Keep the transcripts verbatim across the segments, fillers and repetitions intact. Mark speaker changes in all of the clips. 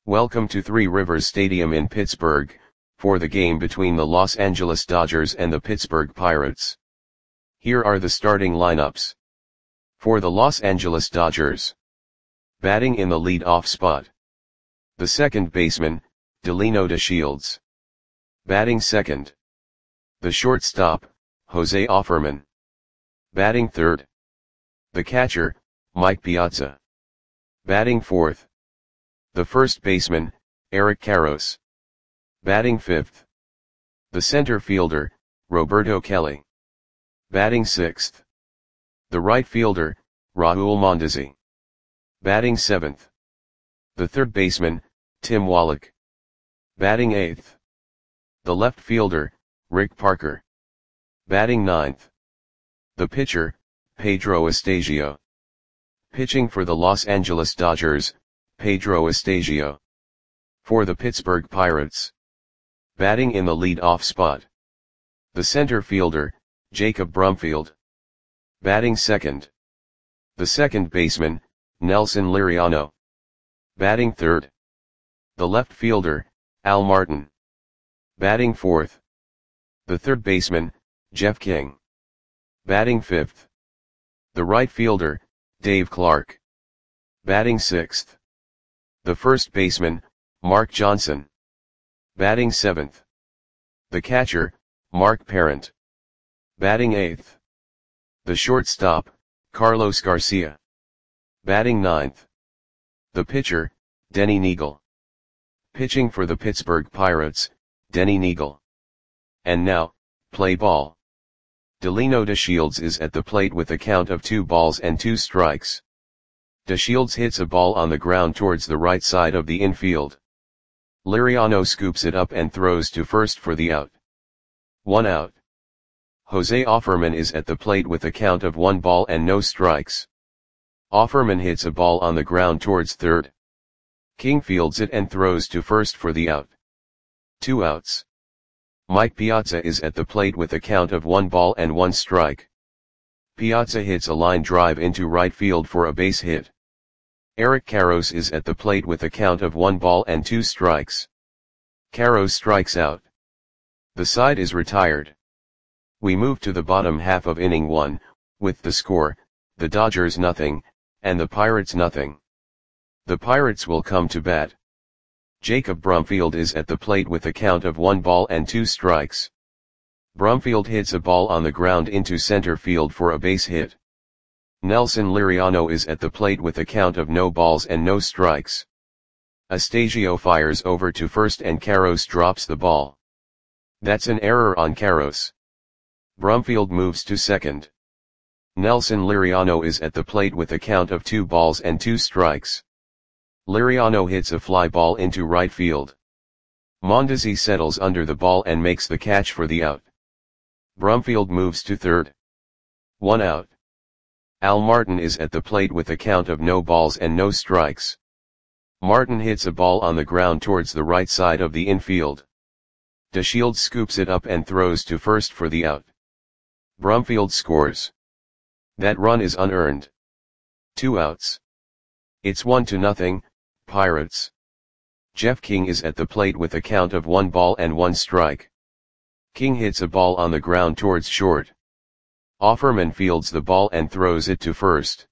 Speaker 1: Welcome to Three Rivers Stadium in Pittsburgh, for the game between the Los Angeles Dodgers and the Pittsburgh Pirates. Here are the starting lineups. For the Los Angeles Dodgers. Batting in the lead-off spot. The second baseman, Delino DeShields. Batting second. The shortstop, Jose Offerman. Batting third. The catcher, Mike Piazza. Batting fourth. The first baseman, Eric Karros. Batting fifth. The center fielder, Roberto Kelly. Batting sixth. The right fielder, Raul Mondesi. Batting seventh. The third baseman, Tim Wallach. Batting eighth. The left fielder, Rick Parker. Batting ninth. The pitcher, Pedro Estasio. Pitching for the Los Angeles Dodgers, Pedro Estasio. For the Pittsburgh Pirates. Batting in the lead-off spot. The center fielder, Jacob Brumfield. Batting second. The second baseman, Nelson Liriano. Batting third. The left fielder, Al Martin. Batting fourth. The third baseman, Jeff King. Batting fifth. The right fielder, Dave Clark. Batting sixth. The first baseman, Mark Johnson. Batting seventh. The catcher, Mark Parent. Batting eighth. The shortstop, Carlos Garcia. Batting ninth. The pitcher, Denny Neagle. Pitching for the Pittsburgh Pirates, Denny Neagle. And now, play ball. Delino DeShields is at the plate with a count of two balls and two strikes. DeShields hits a ball on the ground towards the right side of the infield. Liriano scoops it up and throws to first for the out. One out. Jose Offerman is at the plate with a count of one ball and no strikes. Offerman hits a ball on the ground towards third. King fields it and throws to first for the out. Two outs. Mike Piazza is at the plate with a count of one ball and one strike. Piazza hits a line drive into right field for a base hit. Eric Karros is at the plate with a count of one ball and two strikes. Karros strikes out. The side is retired. We move to the bottom half of inning one, with the score, the Dodgers nothing, and the Pirates nothing. The Pirates will come to bat. Jacob Brumfield is at the plate with a count of one ball and two strikes. Brumfield hits a ball on the ground into center field for a base hit. Nelson Liriano is at the plate with a count of no balls and no strikes. Estasio fires over to first and Karros drops the ball. That's an error on Karros. Brumfield moves to second. Nelson Liriano is at the plate with a count of two balls and two strikes. Liriano hits a fly ball into right field. Mondesi settles under the ball and makes the catch for the out. Brumfield moves to third. One out. Al Martin is at the plate with a count of no balls and no strikes. Martin hits a ball on the ground towards the right side of the infield. DeShields scoops it up and throws to first for the out. Brumfield scores. That run is unearned. Two outs. It's one to nothing, Pirates. Jeff King is at the plate with a count of one ball and one strike. King hits a ball on the ground towards short. Offerman fields the ball and throws it to first.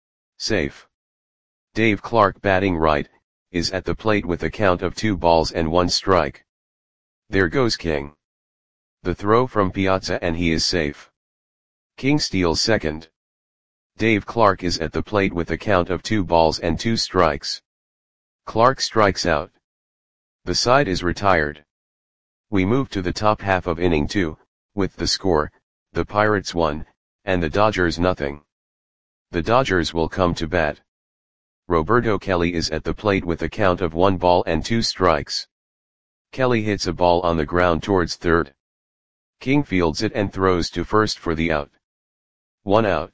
Speaker 1: Safe. Dave Clark, batting right, is at the plate with a count of two balls and one strike. There goes King. The throw from Piazza and he is safe. King steals second. Dave Clark is at the plate with a count of two balls and two strikes. Clark strikes out. The side is retired. We move to the top half of inning two, with the score, the Pirates one, and the Dodgers nothing. The Dodgers will come to bat. Roberto Kelly is at the plate with a count of one ball and two strikes. Kelly hits a ball on the ground towards third. King fields it and throws to first for the out. One out.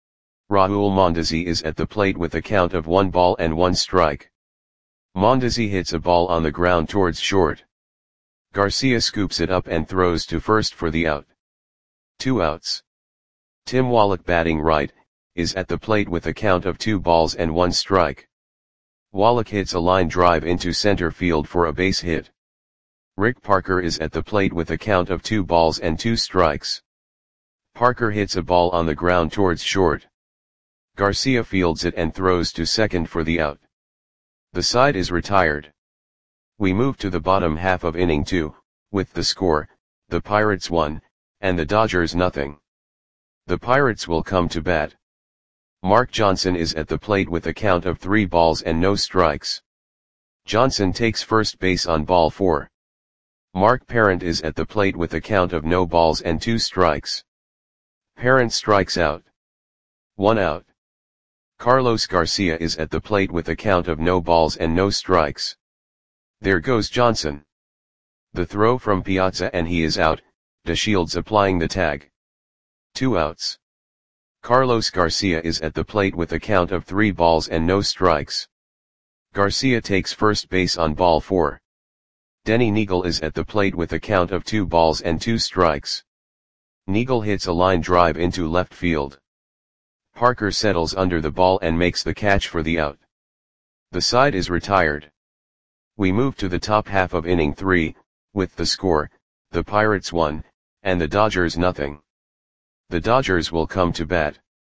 Speaker 1: Raul Mondesi is at the plate with a count of one ball and one strike. Mondesi hits a ball on the ground towards short. Garcia scoops it up and throws to first for the out. Two outs. Tim Wallach, batting right, is at the plate with a count of two balls and one strike. Wallach hits a line drive into center field for a base hit. Rick Parker is at the plate with a count of two balls and two strikes. Parker hits a ball on the ground towards short. Garcia fields it and throws to second for the out. The side is retired. We move to the bottom half of inning two, with the score, the Pirates one, and the Dodgers nothing. The Pirates will come to bat. Mark Johnson is at the plate with a count of three balls and no strikes. Johnson takes first base on ball four. Mark Parent is at the plate with a count of no balls and two strikes. Parent strikes out. One out. Carlos Garcia is at the plate with a count of no balls and no strikes. There goes Johnson. The throw from Piazza and he is out, DeShields applying the tag. Two outs. Carlos Garcia is at the plate with a count of three balls and no strikes. Garcia takes first base on ball four. Denny Neagle is at the plate with a count of two balls and two strikes. Neagle hits a line drive into left field. Parker settles under the ball and makes the catch for the out. The side is retired. We move to the top half of inning three, with the score, the Pirates one, and the Dodgers nothing. The Dodgers will come to bat.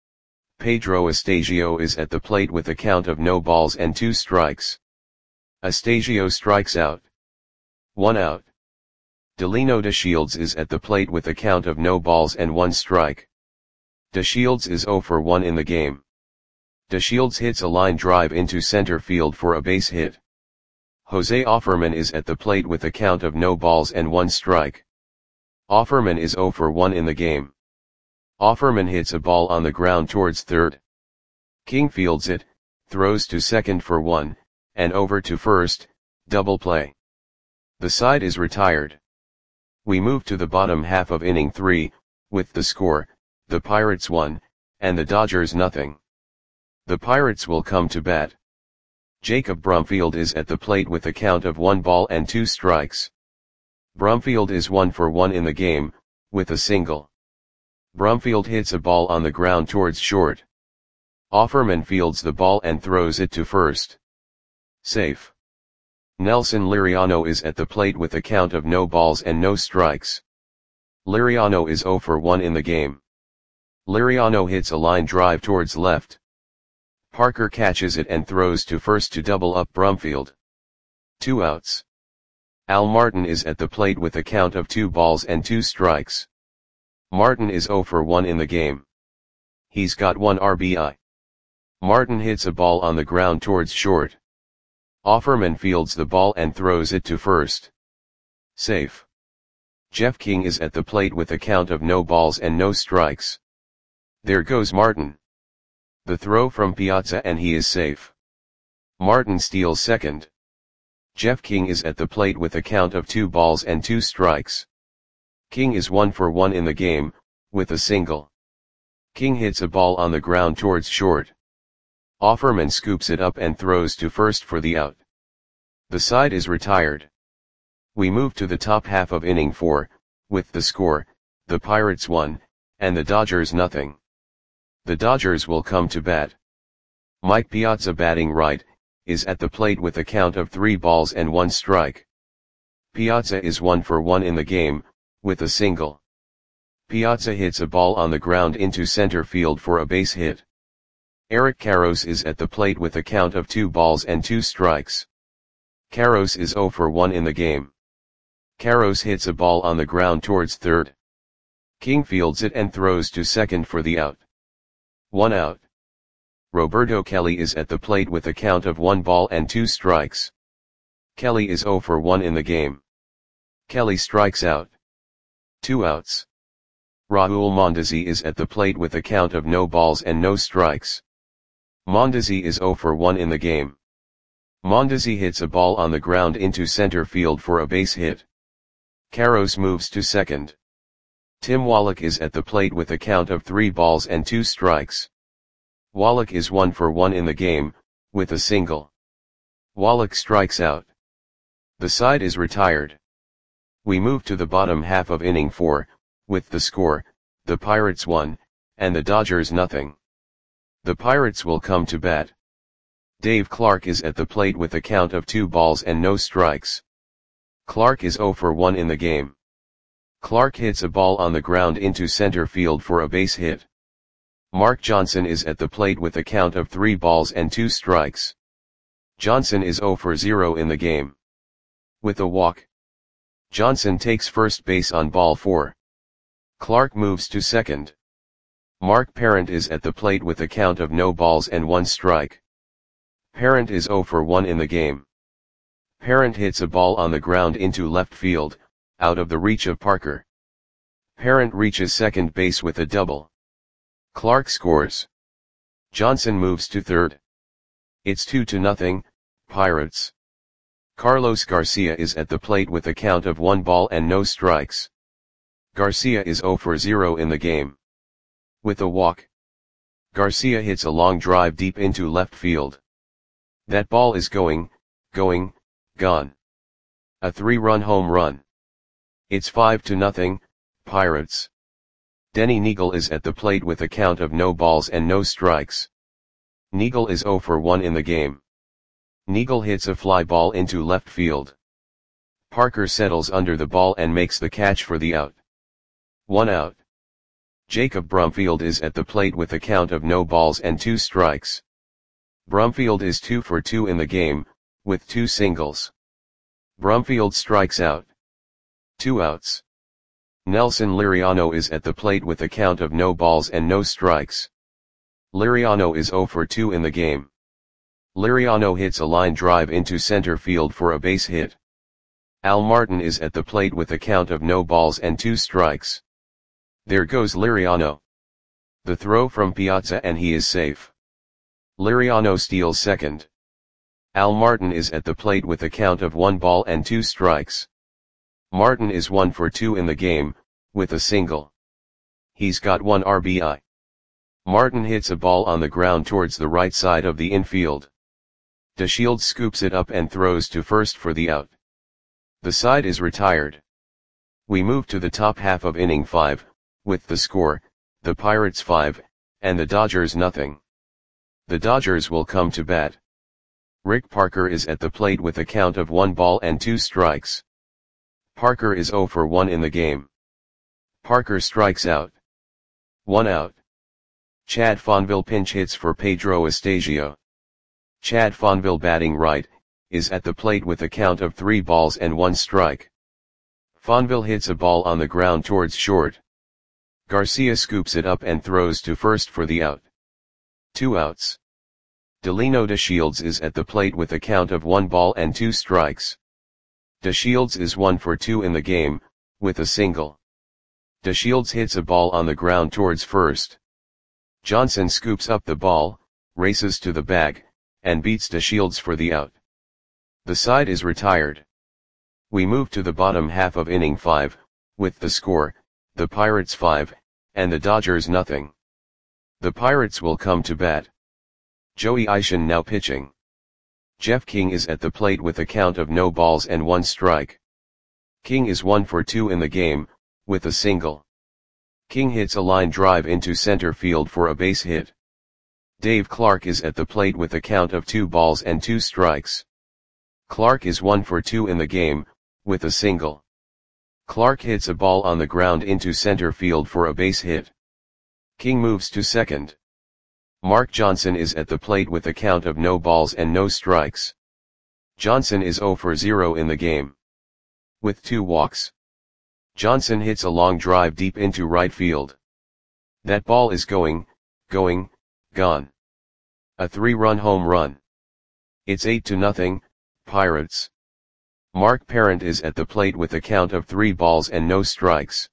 Speaker 1: Pedro Astasio is at the plate with a count of no balls and two strikes. Astasio strikes out. One out. Delino DeShields is at the plate with a count of no balls and one strike. DeShields is zero for one in the game. DeShields hits a line drive into center field for a base hit. Jose Offerman is at the plate with a count of no balls and one strike. Offerman is zero for one in the game. Offerman hits a ball on the ground towards third. King fields it, throws to second for one, and over to first, double play. The side is retired. We move to the bottom half of inning three, with the score, the Pirates one, and the Dodgers nothing. The Pirates will come to bat. Jacob Brumfield is at the plate with a count of one ball and two strikes. Brumfield is one for one in the game, with a single. Brumfield hits a ball on the ground towards short. Offerman fields the ball and throws it to first. Safe. Nelson Liriano is at the plate with a count of no balls and no strikes. Liriano is zero for one in the game. Liriano hits a line drive towards left. Parker catches it and throws to first to double up Brumfield. Two outs. Al Martin is at the plate with a count of two balls and two strikes. Martin is zero for one in the game. He's got one R B I. Martin hits a ball on the ground towards short. Offerman fields the ball and throws it to first. Safe. Jeff King is at the plate with a count of no balls and no strikes. There goes Martin. The throw from Piazza and he is safe. Martin steals second. Jeff King is at the plate with a count of two balls and two strikes. King is one for one in the game, with a single. King hits a ball on the ground towards short. Offerman scoops it up and throws to first for the out. The side is retired. We move to the top half of inning four, with the score, the Pirates one, and the Dodgers nothing. The Dodgers will come to bat. Mike Piazza, batting right, is at the plate with a count of three balls and one strike. Piazza is one for one in the game, with a single. Piazza hits a ball on the ground into center field for a base hit. Eric Karros is at the plate with a count of two balls and two strikes. Karros is zero for one in the game. Karros hits a ball on the ground towards third. King fields it and throws to second for the out. One out. Roberto Kelly is at the plate with a count of one ball and two strikes. Kelly is zero for one in the game. Kelly strikes out. Two outs. Raul Mondesi is at the plate with a count of no balls and no strikes. Mondesi is zero for one in the game. Mondesi hits a ball on the ground into center field for a base hit. Karros moves to second. Tim Wallach is at the plate with a count of three balls and two strikes. Wallach is one for one in the game, with a single. Wallach strikes out. The side is retired. We move to the bottom half of inning four, with the score, the Pirates one, and the Dodgers nothing. The Pirates will come to bat. Dave Clark is at the plate with a count of two balls and no strikes. Clark is zero for one in the game. Clark hits a ball on the ground into center field for a base hit. Mark Johnson is at the plate with a count of three balls and two strikes. Johnson is zero for zero in the game. With a walk, Johnson takes first base on ball four. Clark moves to second. Mark Parent is at the plate with a count of no balls and one strike. Parent is zero for one in the game. Parent hits a ball on the ground into left field, out of the reach of Parker. Parent reaches second base with a double. Clark scores. Johnson moves to third. It's two to nothing, Pirates. Carlos Garcia is at the plate with a count of one ball and no strikes. Garcia is zero for zero in the game. With a walk, Garcia hits a long drive deep into left field. That ball is going, going, gone. A three-run home run. It's five to nothing, Pirates. Denny Neagle is at the plate with a count of no balls and no strikes. Neagle is zero for one in the game. Neagle hits a fly ball into left field. Parker settles under the ball and makes the catch for the out. One out. Jacob Brumfield is at the plate with a count of no balls and two strikes. Brumfield is two for two in the game, with two singles. Brumfield strikes out. Two outs. Nelson Liriano is at the plate with a count of no balls and no strikes. Liriano is zero for two in the game. Liriano hits a line drive into center field for a base hit. Al Martin is at the plate with a count of no balls and two strikes. There goes Liriano. The throw from Piazza and he is safe. Liriano steals second. Al Martin is at the plate with a count of one ball and two strikes. Martin is one for two in the game, with a single. He's got one R B I. Martin hits a ball on the ground towards the right side of the infield. DeShields scoops it up and throws to first for the out. The side is retired. We move to the top half of inning five, with the score, the Pirates five, and the Dodgers nothing. The Dodgers will come to bat. Rick Parker is at the plate with a count of one ball and two strikes. Parker is zero for one in the game. Parker strikes out. One out. Chad Fonville pinch hits for Pedro Estasio. Chad Fonville, batting right, is at the plate with a count of three balls and one strike. Fonville hits a ball on the ground towards short. Garcia scoops it up and throws to first for the out. Two outs. Delino DeShields is at the plate with a count of one ball and two strikes. DeShields is one for two in the game, with a single. DeShields hits a ball on the ground towards first. Johnson scoops up the ball, races to the bag, and beats DeShields for the out. The side is retired. We move to the bottom half of inning five, with the score, the Pirates five, and the Dodgers nothing. The Pirates will come to bat. Joey Isham now pitching. Jeff King is at the plate with a count of no balls and one strike. King is one for two in the game, with a single. King hits a line drive into center field for a base hit. Dave Clark is at the plate with a count of two balls and two strikes. Clark is one for two in the game, with a single. Clark hits a ball on the ground into center field for a base hit. King moves to second. Mark Johnson is at the plate with a count of no balls and no strikes. Johnson is zero for zero in the game. With two walks, Johnson hits a long drive deep into right field. That ball is going, going, gone. A three-run home run. It's eight to nothing, Pirates. Mark Parent is at the plate with a count of three balls and no strikes.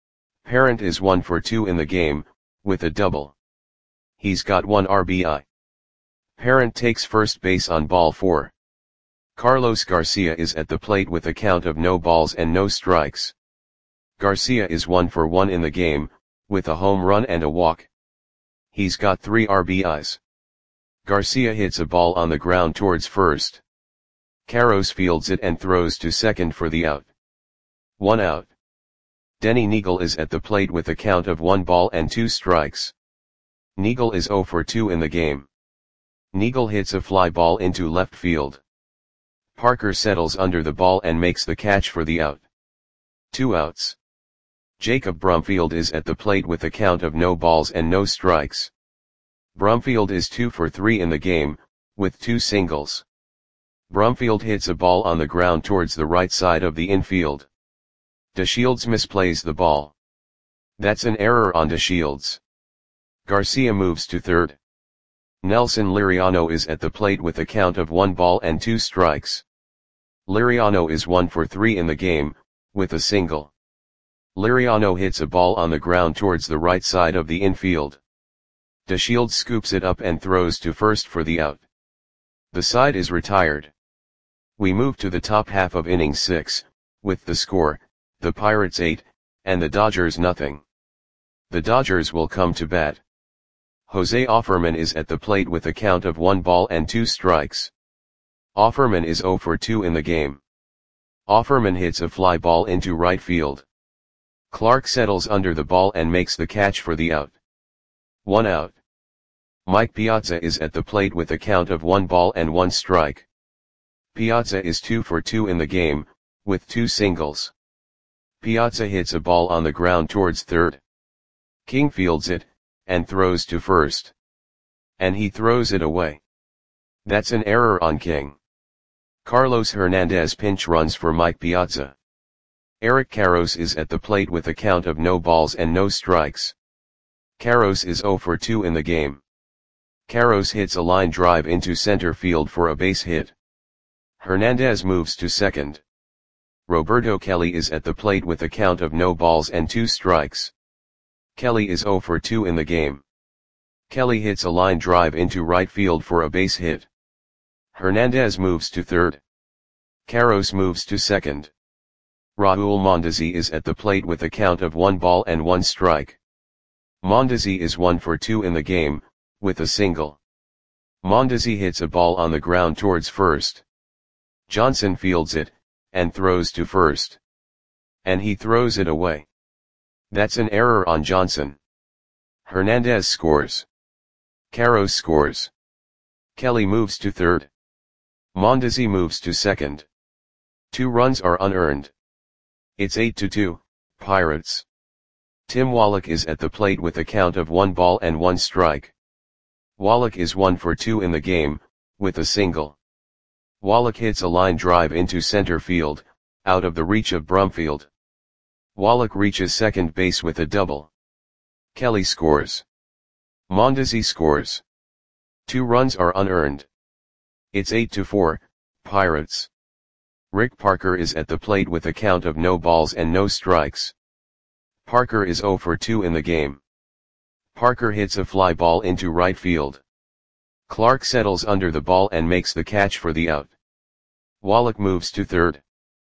Speaker 1: Parent is one for two in the game, with a double. He's got one R B I. Parent takes first base on ball four. Carlos Garcia is at the plate with a count of no balls and no strikes. Garcia is one for one in the game, with a home run and a walk. He's got three R B Is. Garcia hits a ball on the ground towards first. Carros fields it and throws to second for the out. One out. Denny Neagle is at the plate with a count of one ball and two strikes. Neagle is zero for two in the game. Neagle hits a fly ball into left field. Parker settles under the ball and makes the catch for the out. Two outs. Jacob Brumfield is at the plate with a count of no balls and no strikes. Brumfield is two for three in the game, with two singles. Brumfield hits a ball on the ground towards the right side of the infield. DeShields misplays the ball. That's an error on DeShields. Garcia moves to third. Nelson Liriano is at the plate with a count of one ball and two strikes. Liriano is one for three in the game, with a single. Liriano hits a ball on the ground towards the right side of the infield. DeShields scoops it up and throws to first for the out. The side is retired. We move to the top half of inning six, with the score, the Pirates eight, and the Dodgers nothing. The Dodgers will come to bat. Jose Offerman is at the plate with a count of one ball and two strikes. Offerman is zero for two in the game. Offerman hits a fly ball into right field. Clark settles under the ball and makes the catch for the out. One out. Mike Piazza is at the plate with a count of one ball and one strike. Piazza is two for two in the game, with two singles. Piazza hits a ball on the ground towards third. King fields it, and throws to first. And he throws it away. That's an error on King. Carlos Hernandez pinch runs for Mike Piazza. Eric Karros is at the plate with a count of no balls and no strikes. Karros is zero for two in the game. Karros hits a line drive into center field for a base hit. Hernandez moves to second. Roberto Kelly is at the plate with a count of no balls and two strikes. Kelly is zero for two in the game. Kelly hits a line drive into right field for a base hit. Hernandez moves to third. Karros moves to second. Raul Mondesi is at the plate with a count of one ball and one strike. Mondesi is one for two in the game, with a single. Mondesi hits a ball on the ground towards first. Johnson fields it, and throws to first. And he throws it away. That's an error on Johnson. Hernandez scores. Karros scores. Kelly moves to third. Mondesi moves to second. Two runs are unearned. It's eight to two, Pirates. Tim Wallach is at the plate with a count of one ball and one strike. Wallach is one for two in the game, with a single. Wallach hits a line drive into center field, out of the reach of Brumfield. Wallach reaches second base with a double. Kelly scores. Mondesi scores. Two runs are unearned. It's eight to four, Pirates. Rick Parker is at the plate with a count of no balls and no strikes. Parker is zero for two in the game. Parker hits a fly ball into right field. Clark settles under the ball and makes the catch for the out. Wallach moves to third.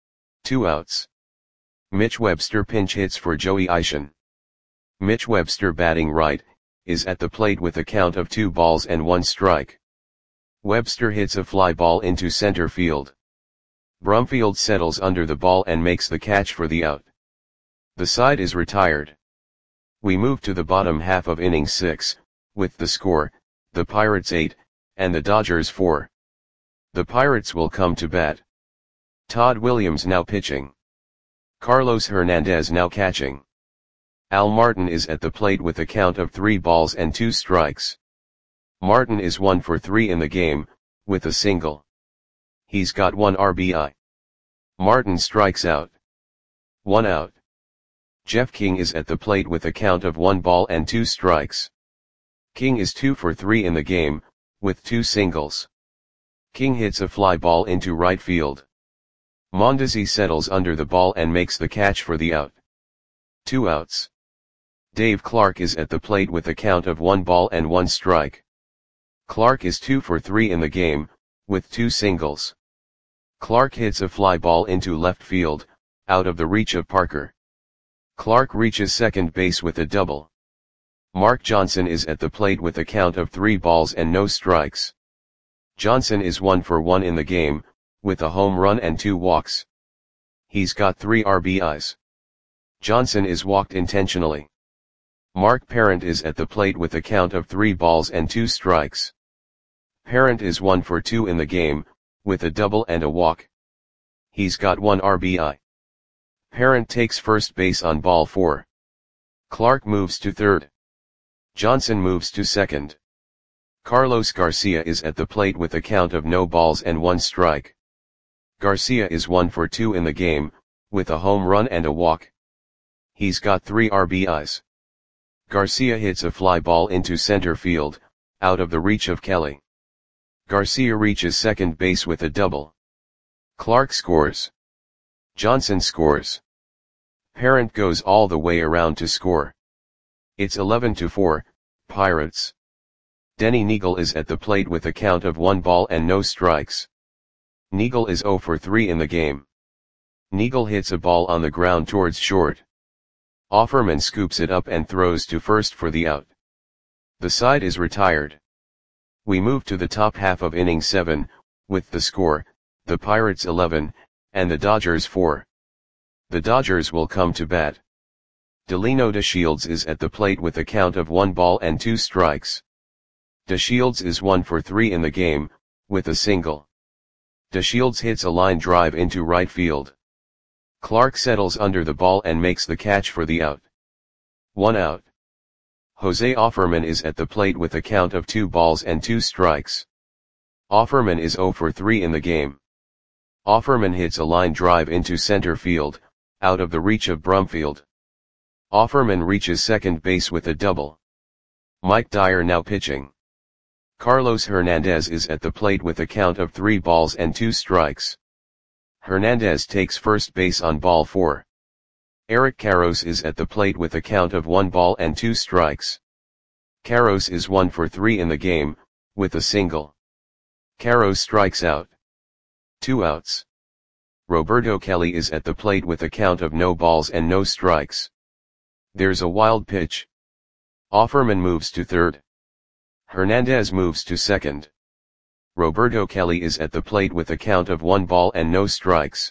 Speaker 1: Two outs. Mitch Webster pinch hits for Joey Isham. Mitch Webster, batting right, is at the plate with a count of two balls and one strike. Webster hits a fly ball into center field. Brumfield settles under the ball and makes the catch for the out. The side is retired. We move to the bottom half of inning six, with the score, the Pirates eight, and the Dodgers four. The Pirates will come to bat. Todd Williams now pitching. Carlos Hernandez now catching. Al Martin is at the plate with a count of three balls and two strikes. Martin is one for three in the game, with a single. He's got one R B I. Martin strikes out. One out. Jeff King is at the plate with a count of one ball and two strikes. King is two for three in the game, with two singles. King hits a fly ball into right field. Mondesi settles under the ball and makes the catch for the out. Two outs. Dave Clark is at the plate with a count of one ball and one strike. Clark is two for three in the game, with two singles. Clark hits a fly ball into left field, out of the reach of Parker. Clark reaches second base with a double. Mark Johnson is at the plate with a count of three balls and no strikes. Johnson is one for one in the game, with a home run and two walks. He's got three R B Is. Johnson is walked intentionally. Mark Parent is at the plate with a count of three balls and two strikes. Parent is one for two in the game, with a double and a walk. He's got one R B I. Parent takes first base on ball four. Clark moves to third. Johnson moves to second. Carlos Garcia is at the plate with a count of no balls and one strike. Garcia is one for two in the game, with a home run and a walk. He's got three R B Is. Garcia hits a fly ball into center field, out of the reach of Kelly. Garcia reaches second base with a double. Clark scores. Johnson scores. Parent goes all the way around to score. It's eleven to four, Pirates. Denny Neagle is at the plate with a count of one ball and no strikes. Neagle is zero for three in the game. Neagle hits a ball on the ground towards short. Offerman scoops it up and throws to first for the out. The side is retired. We move to the top half of inning seven, with the score, the Pirates eleven, and the Dodgers four. The Dodgers will come to bat. Delino DeShields is at the plate with a count of one ball and two strikes. DeShields is one for three in the game, with a single. DeShields hits a line drive into right field. Clark settles under the ball and makes the catch for the out. One out. Jose Offerman is at the plate with a count of two balls and two strikes. Offerman is zero for three in the game. Offerman hits a line drive into center field, out of the reach of Brumfield. Offerman reaches second base with a double. Mike Dyer now pitching. Carlos Hernandez is at the plate with a count of three balls and two strikes. Hernandez takes first base on ball four. Eric Karros is at the plate with a count of one ball and two strikes. Karros is one for three in the game, with a single. Karros strikes out. Two outs. Roberto Kelly is at the plate with a count of no balls and no strikes. There's a wild pitch. Offerman moves to third. Hernandez moves to second. Roberto Kelly is at the plate with a count of one ball and no strikes.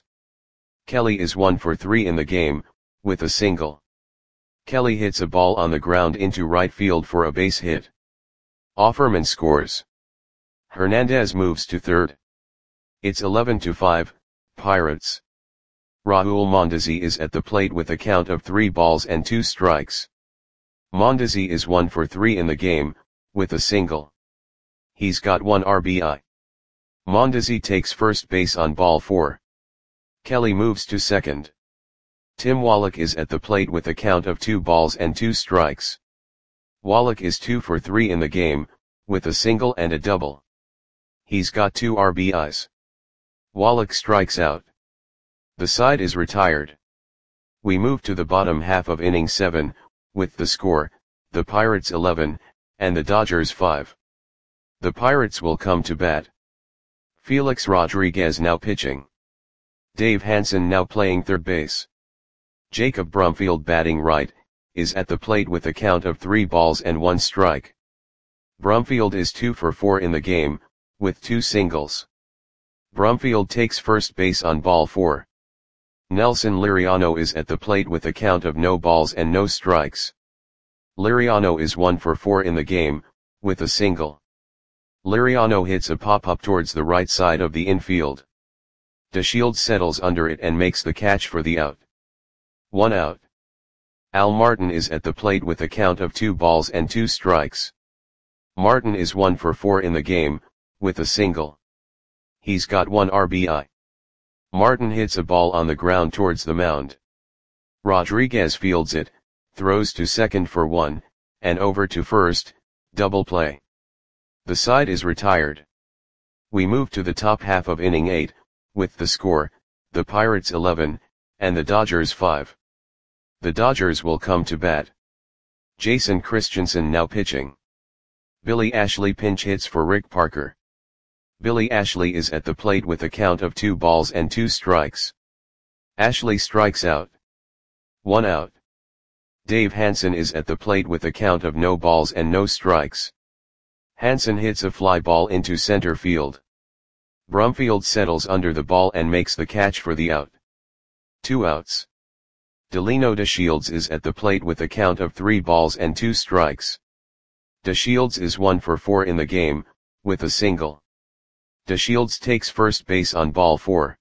Speaker 1: Kelly is one for three in the game, with a single. Kelly hits a ball on the ground into right field for a base hit. Offerman scores. Hernandez moves to third. It's eleven to five, Pirates. Raul Mondesi is at the plate with a count of three balls and two strikes. Mondesi is one for three in the game, with a single. He's got one R B I. Mondesi takes first base on ball four. Kelly moves to second. Tim Wallach is at the plate with a count of two balls and two strikes. Wallach is two for three in the game, with a single and a double. He's got two R B Is. Wallach strikes out. The side is retired. We move to the bottom half of inning seven, with the score, the Pirates eleven, and the Dodgers five. The Pirates will come to bat. Felix Rodriguez now pitching. Dave Hansen now playing third base. Jacob Brumfield batting right, is at the plate with a count of three balls and one strike. Brumfield is two for four in the game, with two singles. Brumfield takes first base on ball four. Nelson Liriano is at the plate with a count of no balls and no strikes. Liriano is one for four in the game, with a single. Liriano hits a pop-up towards the right side of the infield. DeShields settles under it and makes the catch for the out. One out. Al Martin is at the plate with a count of two balls and two strikes. Martin is one for four in the game, with a single. He's got one R B I. Martin hits a ball on the ground towards the mound. Rodriguez fields it, throws to second for one, and over to first, double play. The side is retired. We move to the top half of inning eight, with the score, the Pirates eleven, and the Dodgers five. The Dodgers will come to bat. Jason Christensen now pitching. Billy Ashley pinch hits for Rick Parker. Billy Ashley is at the plate with a count of two balls and two strikes. Ashley strikes out. One out. Dave Hansen is at the plate with a count of no balls and no strikes. Hansen hits a fly ball into center field. Brumfield settles under the ball and makes the catch for the out. Two outs. Delino DeShields is at the plate with a count of three balls and two strikes. DeShields is one for four in the game, with a single. DeShields takes first base on ball four.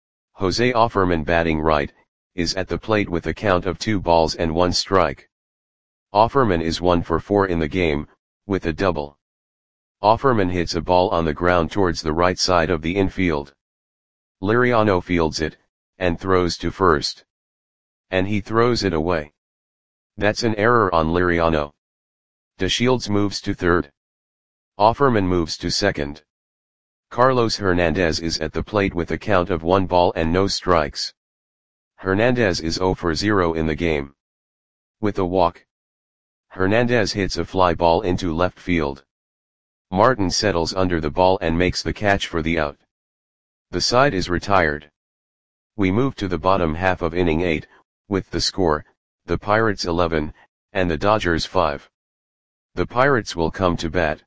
Speaker 1: Jose Offerman batting right, is at the plate with a count of two balls and one strike. Offerman is one for four in the game, with a double. Offerman hits a ball on the ground towards the right side of the infield. Liriano fields it, and throws to first. And he throws it away. That's an error on Liriano. DeShields moves to third. Offerman moves to second. Carlos Hernandez is at the plate with a count of one ball and no strikes. Hernandez is zero for zero in the game. With a walk, Hernandez hits a fly ball into left field. Martin settles under the ball and makes the catch for the out. The side is retired. We move to the bottom half of inning eight, with the score, the Pirates eleven, and the Dodgers five. The Pirates will come to bat.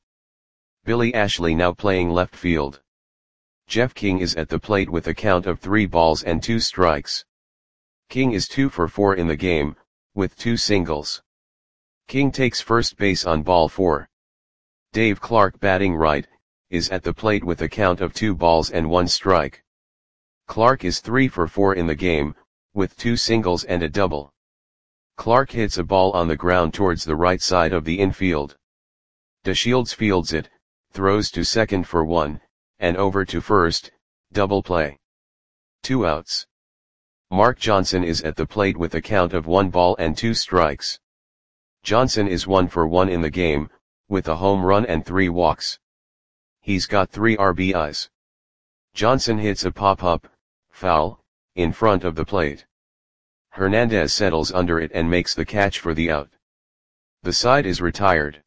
Speaker 1: Billy Ashley now playing left field. Jeff King is at the plate with a count of three balls and two strikes. King is two for four in the game, with two singles. King takes first base on ball four. Dave Clark batting right, is at the plate with a count of two balls and one strike. Clark is three for four in the game, with two singles and a double. Clark hits a ball on the ground towards the right side of the infield. DeShields fields it, throws to second for one, and over to first, double play. Two outs. Mark Johnson is at the plate with a count of one ball and two strikes. Johnson is one for one in the game, with a home run and three walks. He's got three R B Is. Johnson hits a pop-up, foul, in front of the plate. Hernandez settles under it and makes the catch for the out. The side is retired.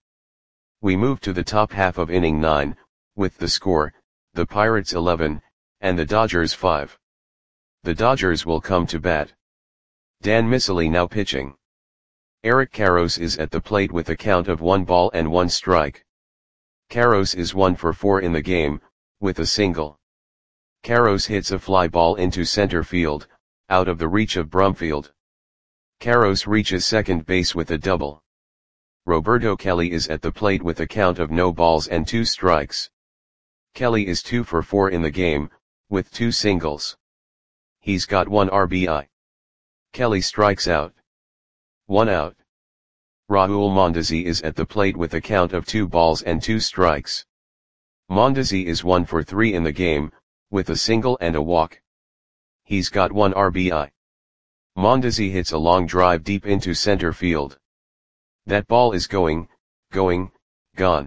Speaker 1: We move to the top half of inning nine, with the score, the Pirates eleven, and the Dodgers five. The Dodgers will come to bat. Dan Miceli now pitching. Eric Karros is at the plate with a count of one ball and one strike. Karros is one for four in the game, with a single. Karros hits a fly ball into center field, out of the reach of Brumfield. Karros reaches second base with a double. Roberto Kelly is at the plate with a count of no balls and two strikes. Kelly is two for four in the game, with two singles. He's got one R B I. Kelly strikes out. One out. Raul Mondesi is at the plate with a count of two balls and two strikes. Mondesi is one for three in the game, with a single and a walk. He's got one R B I. Mondesi hits a long drive deep into center field. That ball is going, going, gone.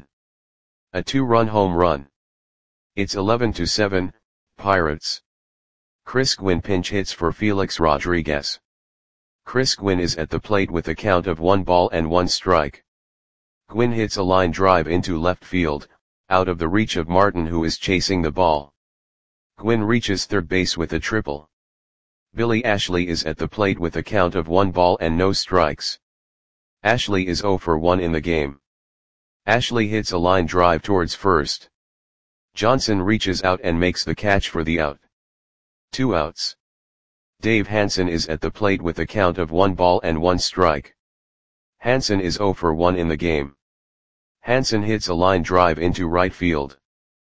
Speaker 1: A two-run home run. It's eleven to seven, Pirates. Chris Gwynn pinch hits for Felix Rodriguez. Chris Gwynn is at the plate with a count of one ball and one strike. Gwynn hits a line drive into left field, out of the reach of Martin who is chasing the ball. Gwynn reaches third base with a triple. Billy Ashley is at the plate with a count of one ball and no strikes. Ashley is zero for one in the game. Ashley hits a line drive towards first. Johnson reaches out and makes the catch for the out. Two outs. Dave Hansen is at the plate with a count of one ball and one strike. Hansen is zero for one in the game. Hansen hits a line drive into right field.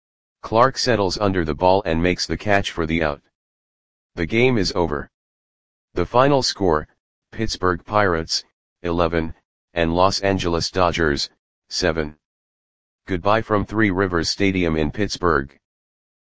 Speaker 1: Clark settles under the ball and makes the catch for the out. The game is over. The final score, Pittsburgh Pirates, eleven, and Los Angeles Dodgers, seven. Goodbye from Three Rivers Stadium in Pittsburgh.